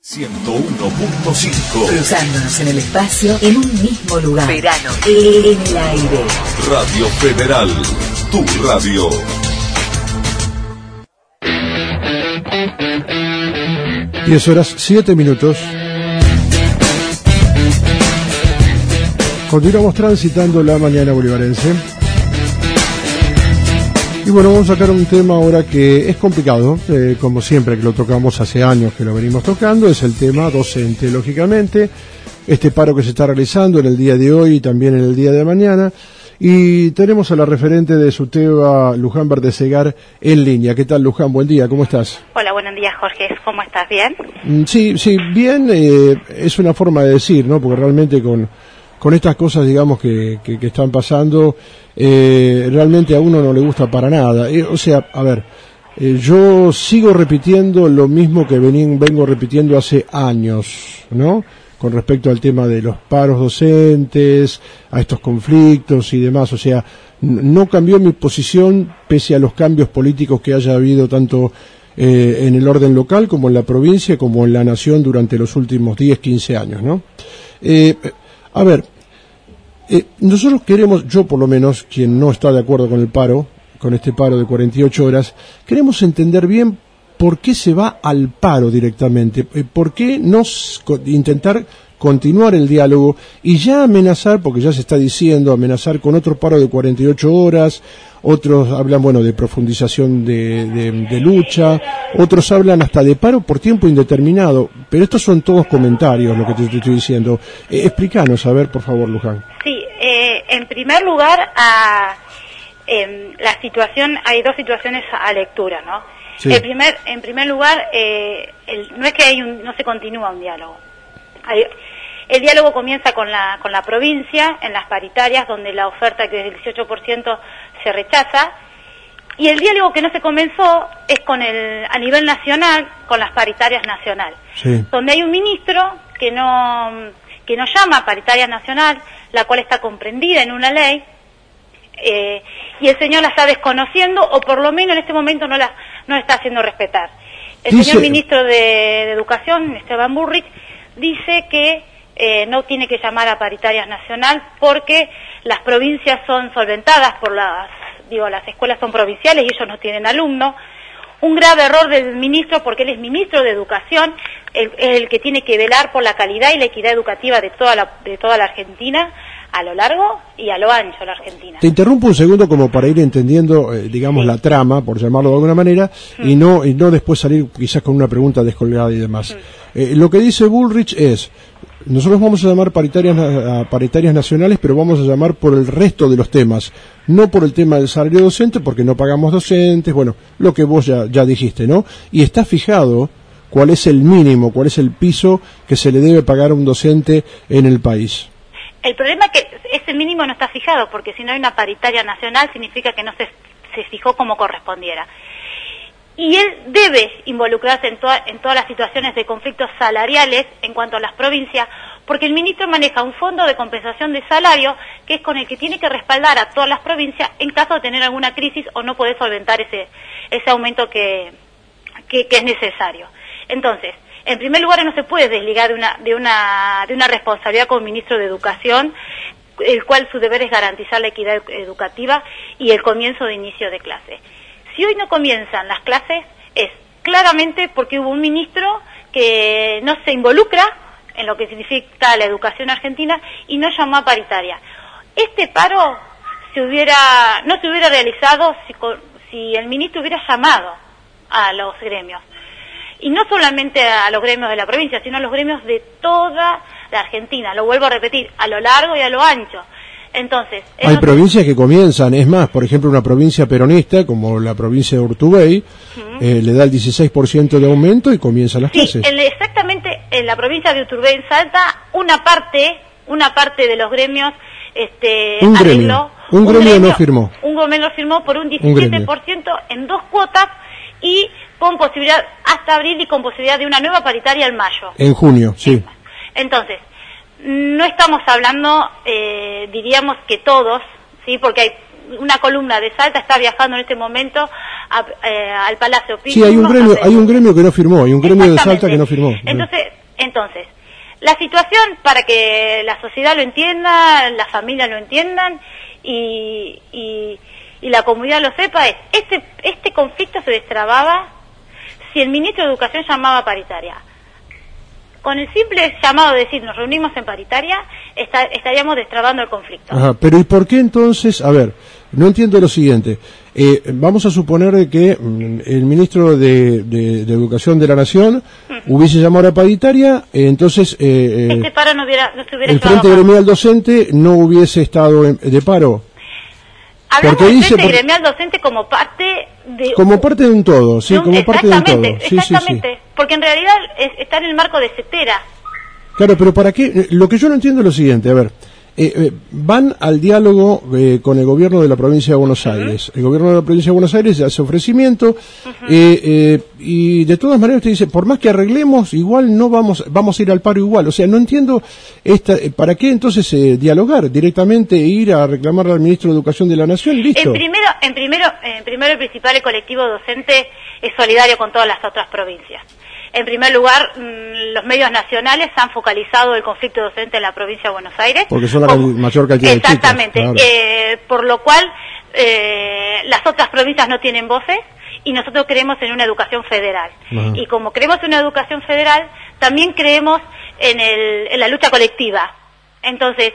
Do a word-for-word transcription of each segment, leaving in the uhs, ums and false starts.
ciento uno punto cinco. Cruzándonos en el espacio en un mismo lugar. Verano en el aire. Radio Federal, tu radio. diez horas, siete minutos. Continuamos transitando la mañana bolivarense. Y bueno, vamos a sacar un tema ahora que es complicado, eh, como siempre que lo tocamos hace años que lo venimos tocando, es el tema docente, lógicamente, este paro que se está realizando en el día de hoy y también en el día de mañana, y tenemos a la referente de SUTEBA, Luján Verdesegar, en línea. ¿Qué tal, Luján? Buen día, ¿cómo estás? Hola, buenos días, Jorge, ¿cómo estás? ¿Bien? Sí, sí, bien, eh, es una forma de decir, ¿no? Porque realmente con... con estas cosas, digamos, que, que, que están pasando, eh, realmente a uno no le gusta para nada. Eh, o sea, a ver, eh, yo sigo repitiendo lo mismo que venín, vengo repitiendo hace años, ¿no? Con respecto al tema de los paros docentes, a estos conflictos y demás. O sea, n- no cambió mi posición pese a los cambios políticos que haya habido tanto eh, en el orden local como en la provincia, como en la nación durante los últimos diez, quince años, ¿no? Eh, A ver, eh, nosotros queremos, yo por lo menos, quien no está de acuerdo con el paro, con este paro de cuarenta y ocho horas, queremos entender bien por qué se va al paro directamente, eh, por qué no s- co- intentar continuar el diálogo y ya amenazar, porque ya se está diciendo, amenazar con otro paro de cuarenta y ocho horas, otros hablan, bueno, de profundización de, de, de lucha, otros hablan hasta de paro por tiempo indeterminado, pero estos son todos comentarios, lo que te, te estoy diciendo. Eh, explícanos, a ver, por favor, Luján. Sí, eh, en primer lugar, a, eh, la situación, hay dos situaciones a lectura, ¿no? Sí. El primer, en primer lugar, eh, el, no es que hay un, no se continúa un diálogo. Hay, el diálogo comienza con la, con la provincia, en las paritarias, donde la oferta, que es del dieciocho por ciento, se rechaza, y el diálogo que no se comenzó es con el, a nivel nacional, con las paritarias nacional, Sí. donde hay un ministro que no, que no llama a paritaria nacional, la cual está comprendida en una ley, eh, y el señor la está desconociendo, o por lo menos en este momento no la, no la está haciendo respetar. El Dice... señor ministro de, de Educación, Esteban Bullrich, dice que eh, no tiene que llamar a paritarias nacional porque las provincias son solventadas por las, digo, las escuelas son provinciales y ellos no tienen alumnos. Un grave error del ministro, porque él es ministro de Educación, el, el que tiene que velar por la calidad y la equidad educativa de toda la, de toda la Argentina, a lo largo y a lo ancho de la Argentina. Te interrumpo un segundo como para ir entendiendo, eh, digamos, Sí. la trama, por llamarlo de alguna manera, mm. y no y no después salir quizás con una pregunta descolgada y demás. Mm. Eh, lo que dice Bullrich es, nosotros vamos a llamar paritarias, a paritarias nacionales, pero vamos a llamar por el resto de los temas, no por el tema del salario docente, porque no pagamos docentes, bueno, lo que vos ya, ya dijiste, ¿no? Y está fijado cuál es el mínimo, cuál es el piso que se le debe pagar a un docente en el país. El problema es que ese mínimo no está fijado, porque si no hay una paritaria nacional significa que no se, se fijó como correspondiera. Y él debe involucrarse en, toda, en todas las situaciones de conflictos salariales en cuanto a las provincias, porque el ministro maneja un fondo de compensación de salario que es con el que tiene que respaldar a todas las provincias en caso de tener alguna crisis o no poder solventar ese, ese aumento que, que, que es necesario. Entonces, en primer lugar, no se puede desligar de una, de una, de una responsabilidad como ministro de Educación, el cual su deber es garantizar la equidad educativa y el comienzo de inicio de clase. Si hoy no comienzan las clases, es claramente porque hubo un ministro que no se involucra en lo que significa la educación argentina y no llamó a paritaria. Este paro se hubiera, no se hubiera realizado si, si el ministro hubiera llamado a los gremios. Y no solamente a los gremios de la provincia, sino a los gremios de toda la Argentina. Lo vuelvo a repetir, a lo largo y a lo ancho. Entonces, hay no provincias que comienzan, es más, por ejemplo, una provincia peronista, como la provincia de Urtubey, uh-huh. eh, le da el dieciséis por ciento de aumento y comienzan las sí, clases. En, exactamente, en la provincia de Urtubey, en Salta, una parte, una parte de los gremios, este, un arregló, gremio, un, un gremio, gremio no firmó. Un gremio no firmó por un diecisiete por ciento en dos cuotas y con posibilidad hasta abril y con posibilidad de una nueva paritaria en mayo. En junio, sí. Entonces, no estamos hablando, eh, diríamos que todos, sí, porque hay una columna de Salta está viajando en este momento a, eh, al Palacio Pico. Sí, hay un gremio, hay un gremio que no firmó, hay un gremio de Salta que no firmó. Entonces, Entonces, la situación, para que la sociedad lo entienda, las familias lo entiendan y, y, y la comunidad lo sepa, es, este, este conflicto se destrababa si el ministro de Educación llamaba paritaria. Con el simple llamado de decir nos reunimos en paritaria, está, estaríamos destrabando el conflicto. Ajá, pero ¿y por qué entonces? A ver, no entiendo lo siguiente. Eh, vamos a suponer que mm, el ministro de, de, de Educación de la Nación uh-huh. hubiese llamado a paritaria, eh, entonces eh, este paro no hubiera, no se hubiera el Frente Gremial Docente no hubiese estado en, de paro. Hablamos del Frente por... Gremial Docente como parte de... Como parte de un todo, sí, un, como parte de un todo. Sí, exactamente, sí, sí. Porque en realidad es, está en el marco de CETERA. Claro, pero ¿para qué? Lo que yo no entiendo es lo siguiente, a ver, eh, eh, van al diálogo eh, con el gobierno de la provincia de Buenos Aires. Uh-huh. El gobierno de la provincia de Buenos Aires hace ofrecimiento uh-huh. eh, eh, y de todas maneras usted dice, por más que arreglemos, igual no vamos vamos a ir al paro igual. O sea, no entiendo esta, ¿para qué entonces eh, dialogar directamente e ir a reclamarle al ministro de Educación de la Nación? Listo. En primero, en primero, en primero el principal el colectivo docente es solidario con todas las otras provincias. En primer lugar, mmm, los medios nacionales han focalizado el conflicto docente en la provincia de Buenos Aires. Porque son la como, mayor cantidad de chicos. Exactamente. Claro. Eh, por lo cual, eh, las otras provincias no tienen voces y nosotros creemos en una educación federal. Ajá. Y como creemos en una educación federal, también creemos en, el, en la lucha colectiva. Entonces,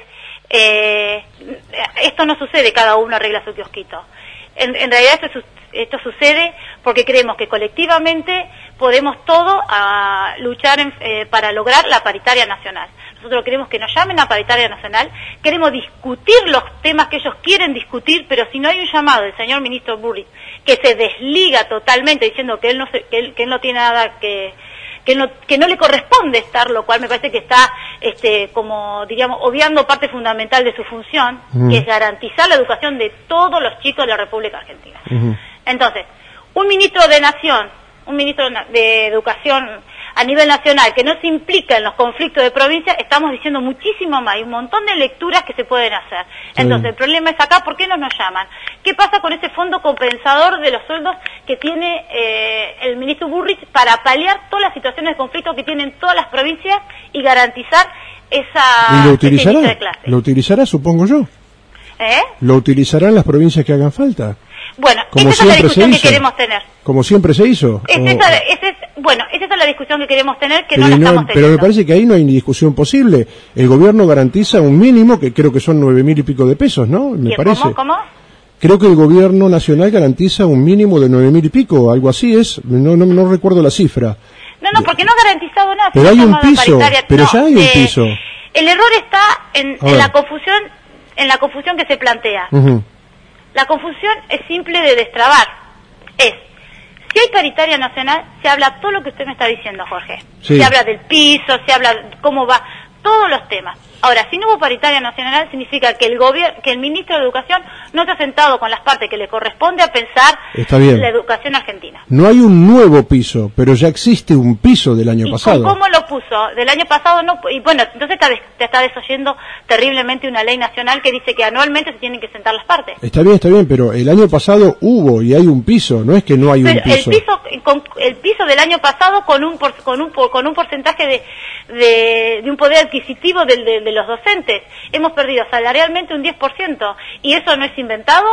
eh, esto no sucede, cada uno arregla su kiosquito. En, en realidad esto, esto sucede porque creemos que colectivamente podemos todos a luchar en, eh, para lograr la paritaria nacional. Nosotros queremos que nos llamen a paritaria nacional, queremos discutir los temas que ellos quieren discutir, pero si no hay un llamado del señor ministro Bullrich que se desliga totalmente diciendo que él no, se, que él, que él no tiene nada que... Que no, que no le corresponde estar, lo cual me parece que está, este, como diríamos, obviando parte fundamental de su función, uh-huh. que es garantizar la educación de todos los chicos de la República Argentina. Uh-huh. Entonces, un ministro de Nación, un ministro de Educación a nivel nacional que no se implica en los conflictos de provincia, estamos diciendo muchísimo más, hay un montón de lecturas que se pueden hacer. Entonces, sí. El problema es acá, ¿por qué no nos llaman? ¿Qué pasa con ese fondo compensador de los sueldos que tiene eh, el ministro Bullrich para paliar todas las situaciones de conflicto que tienen todas las provincias y garantizar esa ¿Y lo utilizará? ese inicio de clase? ¿Lo utilizará, supongo yo? ¿Eh? ¿Lo utilizarán las provincias que hagan falta? Bueno, esa es la discusión que queremos tener. Como siempre se hizo. Es o... esa, esa es, bueno, esa es la discusión que queremos tener, que pero no la no, estamos teniendo. Pero me parece que ahí no hay ni discusión posible. El gobierno garantiza un mínimo, que creo que son nueve mil y pico de pesos, ¿no? Me parece. ¿Cómo? ¿Cómo? Creo que el gobierno nacional garantiza un mínimo de nueve mil y pico, algo así es. No, no, no recuerdo la cifra. No, no, porque no ha garantizado nada. Pero hay un piso, paritaria. pero no, ya hay un eh, piso. El error está en, en la confusión, en la confusión que se plantea. Uh-huh. La confusión es simple de destrabar. Es, si hay paritaria nacional, se habla todo lo que usted me está diciendo, Jorge. Sí. Se habla del piso, se habla de cómo va, todos los temas. Ahora, si no hubo paritaria nacional, significa que el gobierno, que el ministro de Educación no se ha sentado con las partes que le corresponde a pensar la educación argentina. No hay un nuevo piso, pero ya existe un piso del año ¿Y pasado. ¿Cómo lo puso? Del año pasado no. Y bueno, entonces te, te está desoyendo terriblemente una ley nacional que dice que anualmente se tienen que sentar las partes. Está bien, está bien, pero el año pasado hubo y hay un piso, no es que no hay pero un piso. El piso, con, el piso del año pasado con un por, con un con un porcentaje de de, de un poder adquisitivo de, de, de los docentes. Hemos perdido salarialmente un diez por ciento y eso no es inventado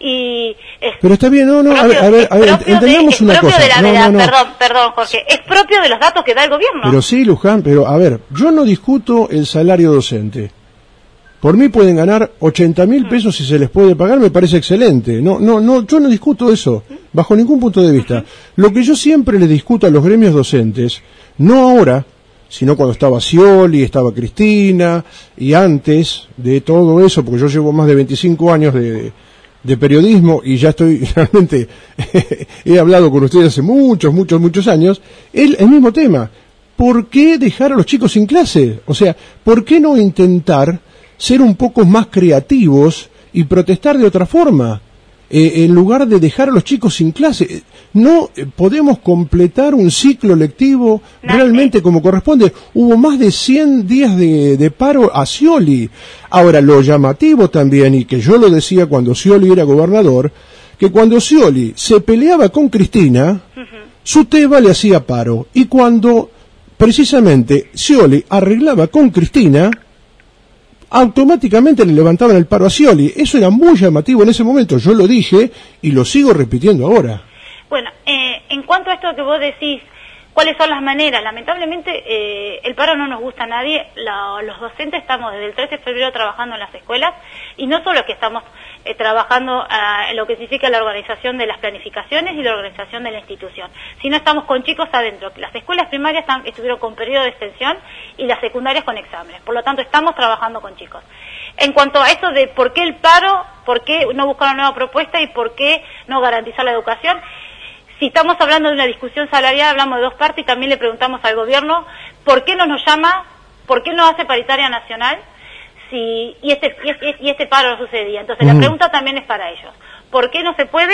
y es pero está bien, no, no, propio, a ver, a ver, entendamos de, una es propio cosa. De la, no, de la, no, no. Perdón, perdón, Jorge, es propio de los datos que da el gobierno. Pero sí, Luján, pero a ver, yo no discuto el salario docente. Por mí pueden ganar ochenta mil pesos si se les puede pagar, me parece excelente. No, no, no, yo no discuto eso, bajo ningún punto de vista. Lo que yo siempre le discuto a los gremios docentes, no ahora, sino cuando estaba Scioli, estaba Cristina, y antes de todo eso, porque yo llevo más de veinticinco años de, de periodismo y ya estoy, realmente, he hablado con ustedes hace muchos, muchos, muchos años, el, el mismo tema. ¿Por qué dejar a los chicos sin clase? O sea, ¿por qué no intentar ser un poco más creativos y protestar de otra forma? Eh, en lugar de dejar a los chicos sin clase, no eh, podemos completar un ciclo lectivo no, realmente eh. como corresponde. Hubo más de cien días de, de paro a Scioli. Ahora, lo llamativo también, y que yo lo decía cuando Scioli era gobernador, que cuando Scioli se peleaba con Cristina, uh-huh. su Teba le hacía paro, y cuando precisamente Scioli arreglaba con Cristina, automáticamente le levantaban el paro a Scioli. Eso era muy llamativo en ese momento, yo lo dije y lo sigo repitiendo ahora. Bueno, eh, en cuanto a esto que vos decís, ¿cuáles son las maneras? Lamentablemente eh, el paro no nos gusta a nadie. La, los docentes estamos desde el trece de febrero trabajando en las escuelas, y no solo que estamos eh, trabajando uh, en lo que significa la organización de las planificaciones y la organización de la institución, sino estamos con chicos adentro. Las escuelas primarias están, estuvieron con periodo de extensión y las secundarias con exámenes, por lo tanto estamos trabajando con chicos. En cuanto a eso de por qué el paro, por qué no buscar una nueva propuesta y por qué no garantizar la educación, si estamos hablando de una discusión salarial, hablamos de dos partes, y también le preguntamos al gobierno por qué no nos llama, por qué no hace paritaria nacional, si y este y este, y este paro no sucedía. Entonces mm. la pregunta también es para ellos. ¿Por qué no se puede?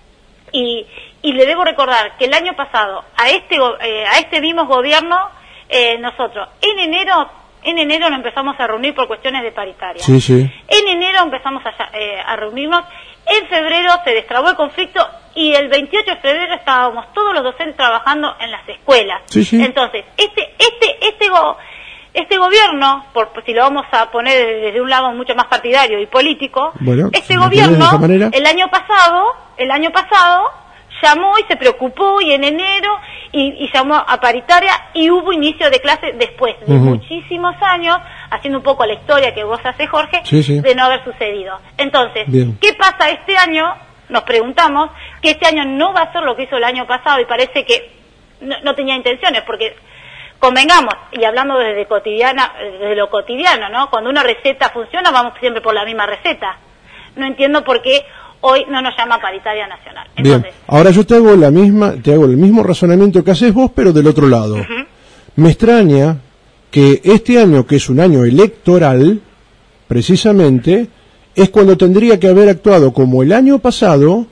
Y, y le debo recordar que el año pasado, a este eh, a este mismo gobierno, eh, nosotros en enero en enero nos empezamos a reunir por cuestiones de paritaria. Sí, sí. En enero empezamos a, eh, a reunirnos, en febrero se destrabó el conflicto, y el veintiocho de febrero estábamos todos los docentes trabajando en las escuelas. Sí, sí. Entonces, este este este go, este gobierno, por, por si lo vamos a poner desde un lado mucho más partidario y político, bueno, este si gobierno el año pasado, el año pasado llamó y se preocupó, y en enero y, y llamó a paritaria, y hubo inicio de clase después de uh-huh. muchísimos años, haciendo un poco la historia que vos haces, Jorge, sí, sí. de no haber sucedido. Entonces, bien. ¿Qué pasa este año? Nos preguntamos que este año no va a ser lo que hizo el año pasado, y parece que no, no tenía intenciones, porque convengamos, y hablando desde cotidiana, desde lo cotidiano, ¿no? Cuando una receta funciona, vamos siempre por la misma receta. No entiendo por qué hoy no nos llama paritaria nacional. Entonces, bien, ahora yo te hago la misma, te hago el mismo razonamiento que haces vos, pero del otro lado. Uh-huh. Me extraña que este año, que es un año electoral, precisamente, es cuando tendría que haber actuado como el año pasado,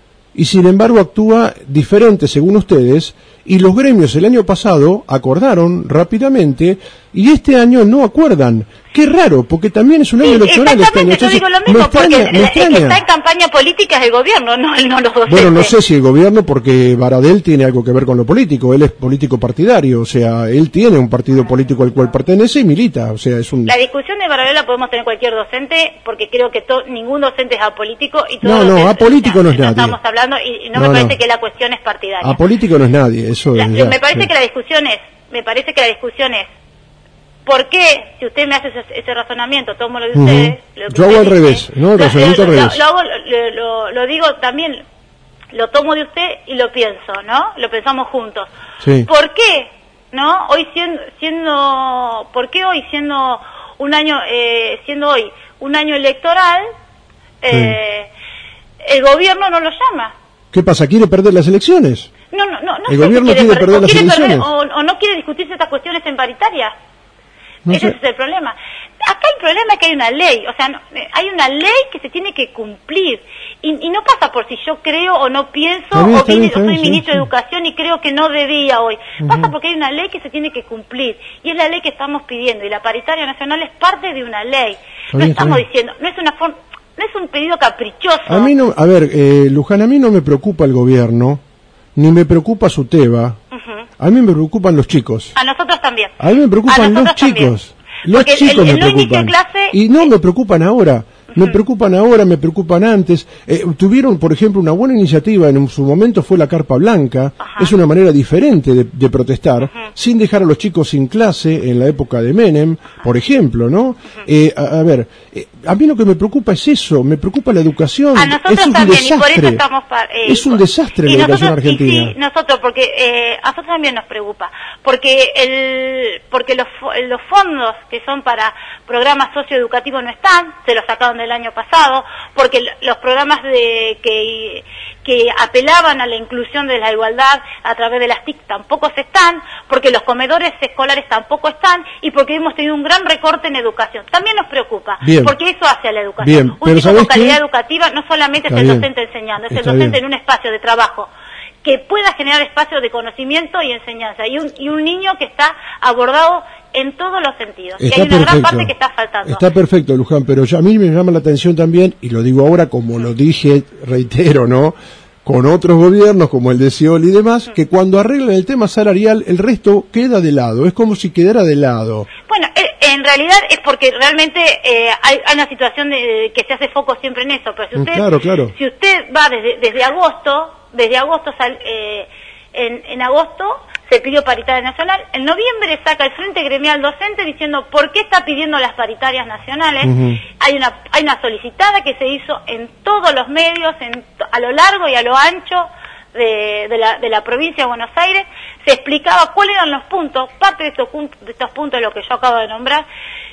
y sin embargo actúa diferente según ustedes, y los gremios el año pasado acordaron rápidamente, y este año no acuerdan. Qué raro, porque también es un año sí, electoral este año. Exactamente, yo digo lo mismo, me extraña, porque me el, extraña. el que está en campaña política es el gobierno, no, no los docentes. Bueno, no sé si el gobierno, porque Baradel tiene algo que ver con lo político, él es político partidario, o sea, él tiene un partido político al cual pertenece y milita, o sea, es un... La discusión de Baradel la podemos tener cualquier docente, porque creo que to, ningún docente es apolítico, y todo no, no, apolítico o sea, no es nadie. Estamos hablando, y, y no, no me parece no. que la cuestión es partidaria. Apolítico no es nadie, eso la, es... Ya, me parece sí. que la discusión es, me parece que la discusión es, ¿por qué, si usted me hace ese, ese razonamiento, tomo lo de uh-huh. ustedes? Lo que Yo hago al dice, revés, ¿no? El lo, razonamiento lo, al lo, revés. Lo, hago, lo, lo, lo digo también, lo tomo de usted y lo pienso, ¿no? Lo pensamos juntos. Sí. ¿Por qué, no? Hoy siendo, siendo, ¿por qué hoy siendo un año, eh, siendo hoy un año electoral, eh, sí. el gobierno no lo llama? ¿Qué pasa? ¿Quiere perder las elecciones? No, no, no. no el gobierno si quiere, quiere perder, perder las quiere elecciones. Perder, o, o no quiere discutirse estas cuestiones en paritaria. No Ese sé. es el problema. Acá el problema es que hay una ley, o sea, no, hay una ley que se tiene que cumplir. Y, y no pasa por si yo creo o no pienso, bien, o, viene, bien, o soy sí, ministro sí. de Educación y creo que no debía hoy. Uh-huh. Pasa porque hay una ley que se tiene que cumplir. Y es la ley que estamos pidiendo. Y la paritaria nacional es parte de una ley. Está no bien, estamos está diciendo, no es una forma, no es un pedido caprichoso. A mí no, a ver, eh, Luján, a mí no me preocupa el gobierno, ni me preocupa su Teba. Uh-huh. A mí me preocupan los chicos. A nosotros también. A mí me preocupan los chicos. También. Los Porque chicos el, el, me el preocupan. No clase... Y no me preocupan ahora. Me preocupan ahora, me preocupan antes. Eh, tuvieron, por ejemplo, una buena iniciativa, en su momento fue la Carpa Blanca. Ajá. Es una manera diferente de, de protestar, uh-huh. sin dejar a los chicos sin clase en la época de Menem, por ejemplo, ¿no? Uh-huh. eh, a, a ver, eh, a mí lo que me preocupa es eso, me preocupa la educación. A nosotros es un también, desastre. Y por eso estamos pa, eh, es un desastre la educación argentina. Y sí, nosotros, porque eh, a nosotros también nos preocupa, porque el porque los, los fondos que son para programas socioeducativos no están, se los sacaron del año pasado, porque los programas de que que apelaban a la inclusión de la igualdad a través de las T I C tampoco se están, porque los comedores escolares tampoco están, y porque hemos tenido un gran recorte en educación. También nos preocupa, bien. porque eso hace a la educación. Bien, un tipo con calidad qué? educativa no solamente Está es el bien. docente enseñando, es Está el docente bien. en un espacio de trabajo que pueda generar espacios de conocimiento y enseñanza, y un, y un niño que está abordado en todos los sentidos. Está y hay una perfecto. gran parte que está faltando. Está perfecto, Luján, pero ya a mí me llama la atención también, y lo digo ahora como lo dije, reitero, ¿no? con otros gobiernos como el de Scioli y demás, que cuando arreglan el tema salarial el resto queda de lado, es como si quedara de lado. Bueno, en realidad es porque realmente eh, hay, hay una situación de, que se hace foco siempre en eso, pero si usted, claro, claro. Si usted va desde, desde agosto, desde agosto sal, eh, en, en agosto se pidió paritaria nacional, en noviembre saca el Frente Gremial Docente diciendo por qué está pidiendo las paritarias nacionales. Uh-huh. Hay una hay una solicitada que se hizo en todos los medios, en, a lo largo y a lo ancho de, de, la, de la provincia de Buenos Aires, se explicaba cuáles eran los puntos, parte de estos, de estos puntos de lo que yo acabo de nombrar,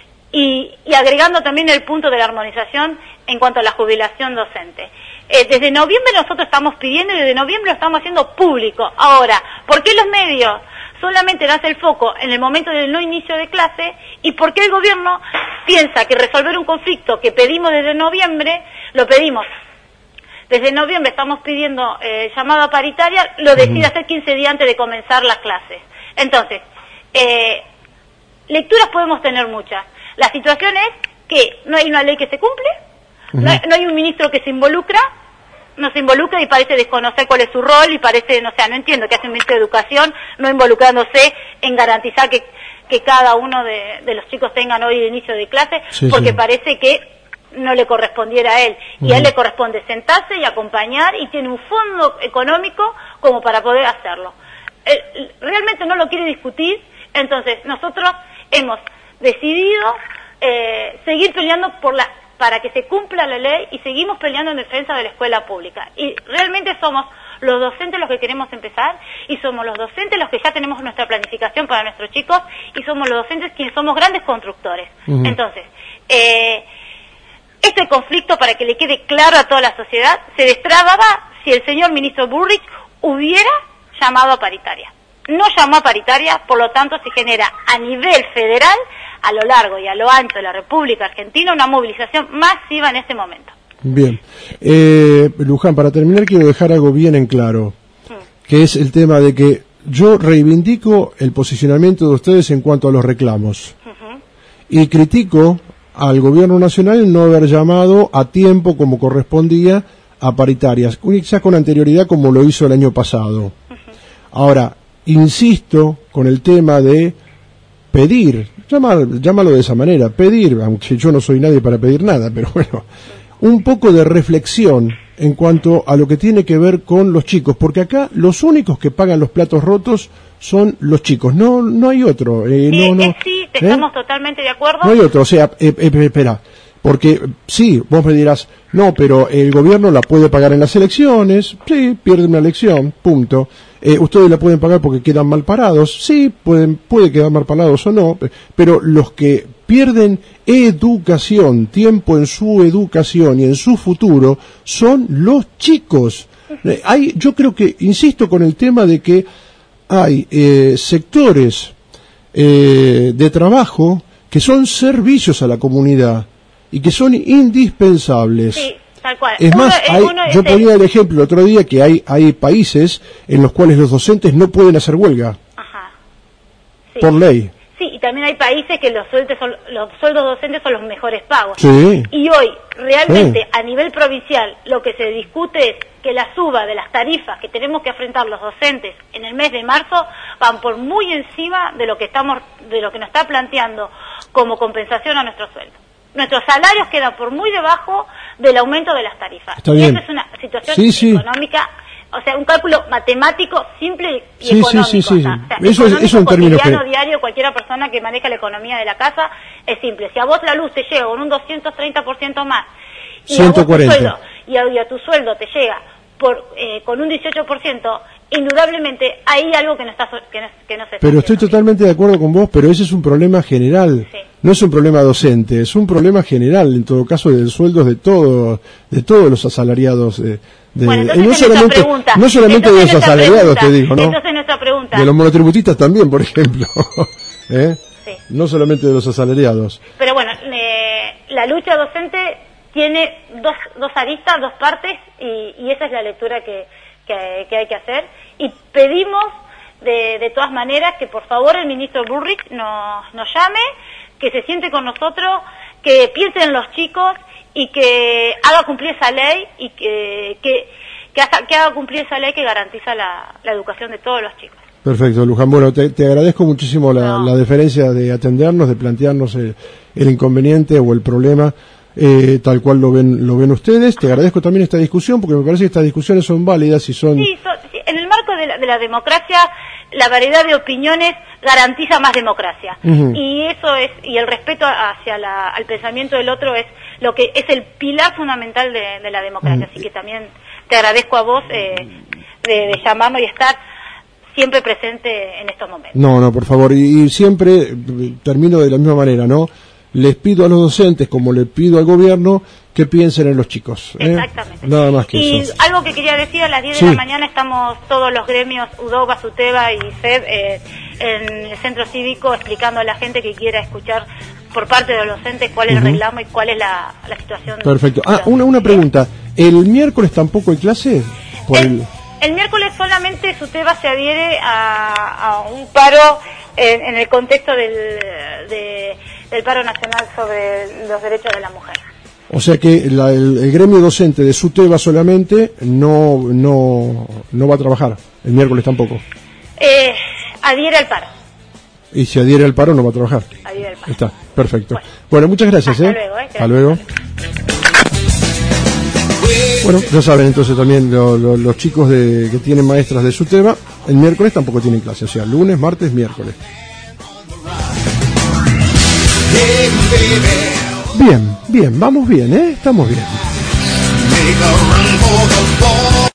y, y agregando también el punto de la armonización en cuanto a la jubilación docente. Eh, desde noviembre nosotros estamos pidiendo y desde noviembre lo estamos haciendo público. Ahora, ¿por qué los medios solamente dan el foco en el momento del no inicio de clase? ¿Y por qué el gobierno piensa que resolver un conflicto que pedimos desde noviembre, lo pedimos? Desde noviembre estamos pidiendo eh, llamado a paritaria, lo decide hacer quince días antes de comenzar las clases. Entonces, eh, lecturas podemos tener muchas. La situación es que no hay una ley que se cumple, uh-huh. no, hay, no hay un ministro que se involucra, no se involucra y parece desconocer cuál es su rol y parece, no, o sea, no entiendo qué hace un ministro de Educación no involucrándose en garantizar que, que cada uno de, de los chicos tengan hoy el inicio de clase, sí, porque sí. parece que no le correspondiera a él, y uh-huh. a él le corresponde sentarse y acompañar, y tiene un fondo económico como para poder hacerlo. Él realmente no lo quiere discutir, entonces nosotros hemos decidido eh, seguir peleando por la para que se cumpla la ley y seguimos peleando en defensa de la escuela pública. Y realmente somos los docentes los que queremos empezar, y somos los docentes los que ya tenemos nuestra planificación para nuestros chicos, y somos los docentes quienes somos grandes constructores. Uh-huh. Entonces, eh, este conflicto, para que le quede claro a toda la sociedad, se destrababa si el señor ministro Bullrich hubiera llamado a paritaria. No llamó a paritaria, por lo tanto se genera a nivel federal, a lo largo y a lo ancho de la República Argentina, una movilización masiva en este momento. Bien. Eh, Luján, para terminar quiero dejar algo bien en claro, mm. que es el tema de que yo reivindico el posicionamiento de ustedes en cuanto a los reclamos. Uh-huh. Y critico al gobierno nacional no haber llamado a tiempo como correspondía a paritarias, quizás con anterioridad como lo hizo el año pasado. Uh-huh. Ahora, insisto con el tema de pedir, llamar, llámalo de esa manera, pedir, aunque yo no soy nadie para pedir nada, pero bueno, un poco de reflexión en cuanto a lo que tiene que ver con los chicos, porque acá los únicos que pagan los platos rotos son los chicos, no no hay otro. Eh, sí, no, no, eh, sí, te ¿eh? estamos totalmente de acuerdo. No hay otro, o sea, eh, eh, espera, porque sí, vos me dirás, no, pero el gobierno la puede pagar en las elecciones, sí, pierde una elección, punto. Eh, ustedes la pueden pagar porque quedan mal parados, sí, pueden, puede quedar mal parados o no, pero los que pierden educación, tiempo en su educación y en su futuro, son los chicos. Eh, hay, yo creo que, insisto con el tema de que hay eh, sectores eh, de trabajo que son servicios a la comunidad y que son indispensables. Sí. Tal cual. Es uno, más, hay, yo este... ponía el ejemplo el otro día que hay hay países en los cuales los docentes no pueden hacer huelga. Ajá. Sí. Por ley. Sí, y también hay países que los sueldos, son, los sueldos docentes son los mejores pagos. Sí. Y hoy, realmente, sí. a nivel provincial, lo que se discute es que la suba de las tarifas que tenemos que afrontar los docentes en el mes de marzo van por muy encima de lo que estamos, de lo que nos está planteando como compensación a nuestros sueldos. Nuestros salarios quedan por muy debajo del aumento de las tarifas. Está y bien. esa es una situación sí, sí. económica, o sea, un cálculo matemático simple y sí, económico. Sí, sí, sí. O sea, eso es, eso en términos cotidiano, que... diario, cualquiera persona que maneja la economía de la casa, es simple. Si a vos la luz te llega con un doscientos treinta por ciento más, y ciento cuarenta. A vos tu sueldo, y, a, y a tu sueldo te llega por eh, con un dieciocho por ciento, indudablemente hay algo que no está que no, que no se Pero estoy totalmente de acuerdo con vos, pero ese es un problema general. Sí. No es un problema docente, es un problema general, en todo caso, de sueldos de todos, de todos los asalariados. De, de, bueno, y no solamente, pregunta. no solamente entonces de los asalariados, pregunta. te digo, ¿no? Entonces nuestra pregunta. De los monotributistas también, por ejemplo. ¿Eh? Sí. No solamente de los asalariados. Pero bueno, eh, la lucha docente tiene dos, dos aristas, dos partes, y, y esa es la lectura que, que, que hay que hacer. Y pedimos, de, de todas maneras, que por favor el ministro Bullrich nos, nos llame, que se siente con nosotros, que piense en los chicos y que haga cumplir esa ley y que, que, que, haga, que haga cumplir esa ley que garantiza la, la educación de todos los chicos. Perfecto, Luján. Bueno, te, te agradezco muchísimo la, No. la deferencia de atendernos, de plantearnos el, el inconveniente o el problema eh, tal cual lo ven lo ven ustedes. Te agradezco también esta discusión, porque me parece que estas discusiones son válidas y son... Sí, so, sí, en el marco de la, de la democracia, la variedad de opiniones garantiza más democracia. Uh-huh. Y eso es, y el respeto hacia la, al pensamiento del otro es lo que es el pilar fundamental de, de la democracia. Uh-huh. Así que también te agradezco a vos eh, de, de llamarnos y estar siempre presente en estos momentos. No, no, por favor, y, y siempre termino de la misma manera, ¿no? Les pido a los docentes, como le pido al gobierno, que piensen en los chicos. ¿eh? Exactamente. Nada más que y eso. Y algo que quería decir, a las diez sí. de la mañana estamos todos los gremios, UDOBA, SUTEBA y SEB, eh, en el centro cívico explicando a la gente que quiera escuchar por parte de los docentes cuál es uh-huh. el reclamo y cuál es la, la situación. Perfecto. Ah, una, una pregunta. ¿El miércoles tampoco hay clase? Por el, el... el miércoles solamente SUTEBA se adhiere a, a un paro en, en el contexto del, de, del paro nacional sobre los derechos de la mujer. O sea que la, el, el gremio docente de SUTEBA solamente no, no, no va a trabajar, el miércoles tampoco. Eh, adhiere al paro. Y si adhiere al paro no va a trabajar. Adhiere al paro. Está, perfecto. Bueno, bueno muchas gracias. Hasta ¿eh? luego. ¿eh? Hasta luego. Bueno, ya saben entonces también lo, lo, los chicos de, que tienen maestras de SUTEBA, el miércoles tampoco tienen clase, o sea, lunes, martes, miércoles. Bien, bien, vamos bien, ¿eh? Estamos bien.